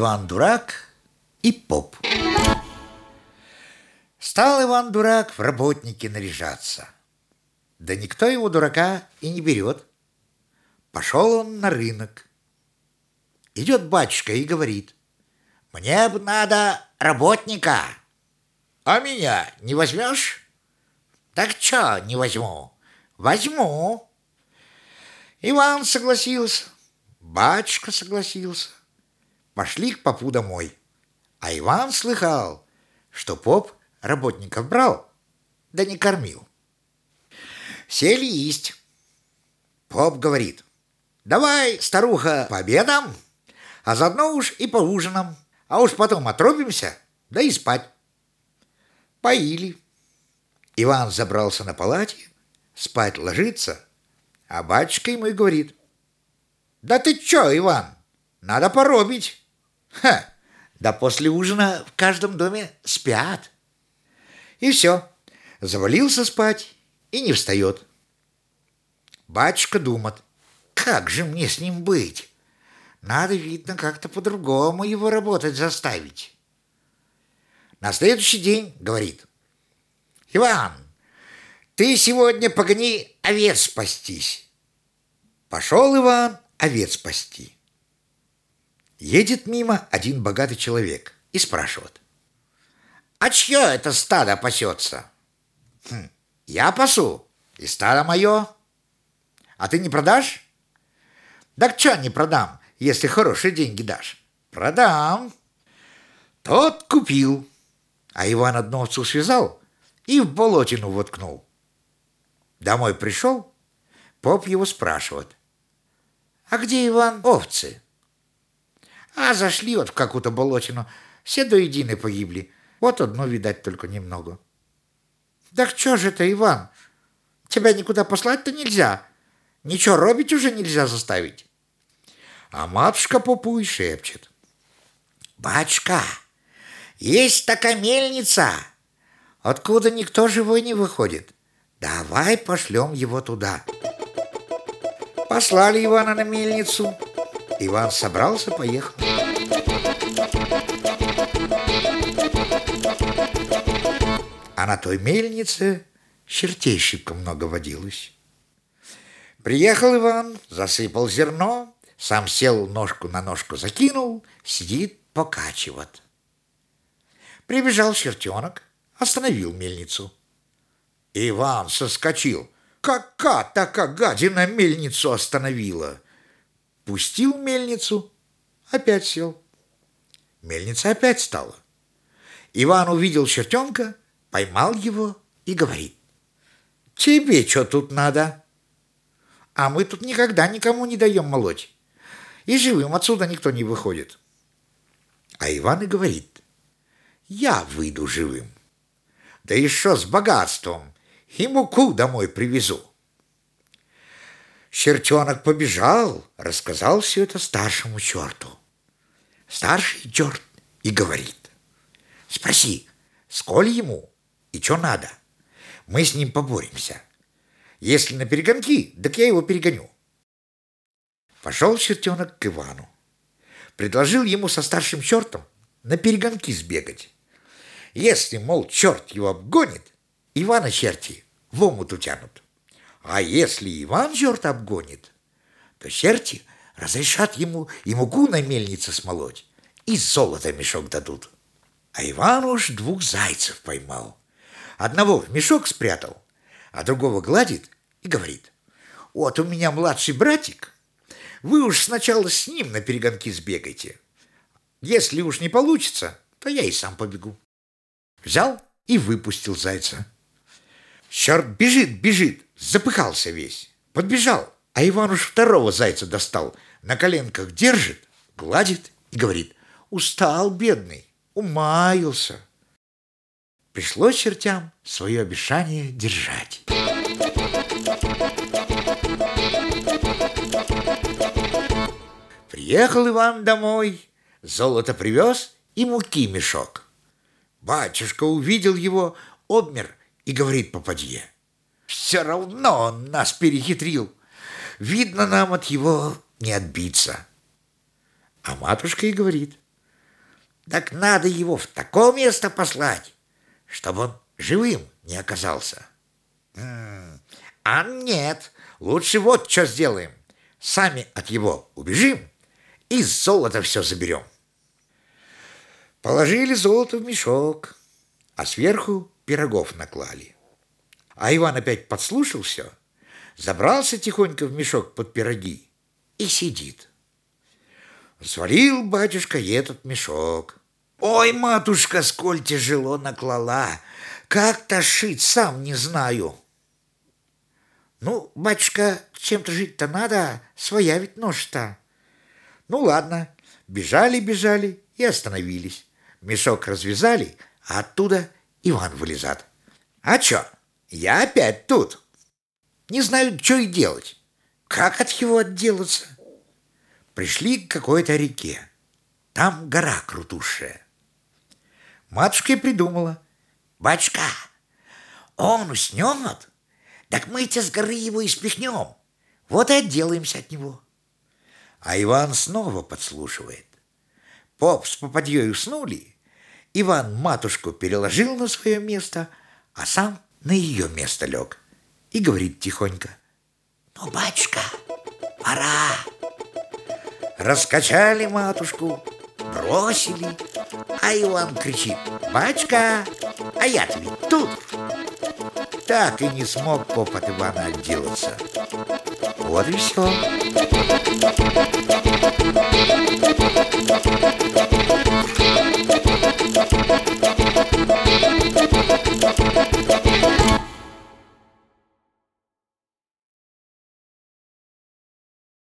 Иван-дурак и поп. Стал Иван-дурак в работники наряжаться. Да никто его, дурака, и не берет. Пошел он на рынок. Идет батюшка и говорит: «Мне б надо работника, а меня не возьмешь?» «Так чё не возьму?» «Возьму». Иван согласился, батюшка согласился. Пошли к попу домой. А Иван слыхал, что поп работников брал, да не кормил. Сели есть. Поп говорит: «Давай, старуха, пообедаем, а заодно уж и поужинаем, а уж потом отрубимся, да и спать». Поили. Иван забрался на палате, спать ложится, а батюшка ему и говорит: «Да ты чё, Иван, надо поробить». «Ха, да после ужина в каждом доме спят». И все, завалился спать и не встает. Батюшка думает: как же мне с ним быть? Надо, видно, как-то по-другому его работать заставить. На следующий день говорит: «Иван, ты сегодня погони овец пастись». Пошел Иван овец пасти. Едет мимо один богатый человек и спрашивает: «А чье это стадо пасется?» «Я пасу, и стадо мое». «А ты не продашь?» «Да чё не продам, если хорошие деньги дашь?» «Продам». Тот купил, а Иван одну овцу связал и в болотину воткнул. Домой пришел, поп его спрашивает: «А где, Иван, овцы?» «А зашли вот в какую-то болотину, все до единой погибли. Вот одно, видать, только немного». «Так что же это, Иван? Тебя никуда послать-то нельзя. Ничего робить уже нельзя заставить». А матушка попу и шепчет: «Батюшка, есть такая мельница, откуда никто живой не выходит. Давай пошлем его туда». Послали Ивана на мельницу. Иван собрался, поехал. А на той мельнице чертей шибко много водилось. Приехал Иван, засыпал зерно, сам сел, ножку на ножку закинул, сидит, покачивает. Прибежал чертенок, остановил мельницу. Иван соскочил. Какая такая гадина мельницу остановила? Пустил мельницу, опять сел. Мельница опять стала. Иван увидел чертенка, поймал его и говорит: «Тебе что тут надо? А мы тут никогда никому не даем молоть. И живым отсюда никто не выходит». А Иван и говорит: «Я выйду живым. Да еще с богатством, и муку домой привезу». Чертенок побежал, рассказал все это старшему черту. Старший черт и говорит: «Спроси, сколь ему и что надо. Мы с ним поборемся. Если на перегонки, так я его перегоню». Пошел чертенок к Ивану. Предложил ему со старшим чертом на перегонки сбегать. Если, мол, черт его обгонит, Ивана черти в омут утянут. А если Иван черта обгонит, то черти разрешат ему и муку на мельнице смолоть, и золото мешок дадут. А Иван уж 2 зайцев поймал. Одного в мешок спрятал, а другого гладит и говорит: «Вот у меня младший братик, вы уж сначала с ним на перегонки сбегайте. Если уж не получится, то я и сам побегу». Взял и выпустил зайца. Черт бежит, запыхался весь. Подбежал, а Иван уж 2 зайца достал, на коленках держит, гладит и говорит: «Устал, бедный, умаялся». Пришлось чертям свое обещание держать. Приехал Иван домой, золото привез и муки мешок. Батюшка увидел его, обмер и говорит попадье: «Все равно он нас перехитрил. Видно, нам от его не отбиться». А матушка и говорит: Так надо его в такое место послать, чтобы он живым не оказался. А нет, лучше вот что сделаем. Сами от его убежим и золото все заберем. Положили золото в мешок, а сверху пирогов наклали. А Иван опять подслушал все, забрался тихонько в мешок под пироги и сидит. Свалил батюшка и этот мешок. Ой, матушка, сколь тяжело наклала, как тошить, сам не знаю. Ну, батюшка, чем-то жить-то надо, своя ведь нож-то. Ну, ладно, бежали и остановились. Мешок развязали, а оттуда Иван вылезает. А чё, я опять тут. Не знаю, что и делать. Как от его отделаться? Пришли к какой-то реке. Там гора крутушая. Матушка и придумала. Батюшка, он уснет, так мы с горы его и спихнем. Вот и отделаемся от него. А Иван снова подслушивает. Поп с попадьей уснули. Иван матушку переложил на свое место, а сам на ее место лег. И говорит тихонько. Ну, батюшка, пора. Раскачали матушку, бросили, а Иван кричит: батюшка, а я-то ведь тут. Так и не смог поп от Ивана отделаться. Вот и все.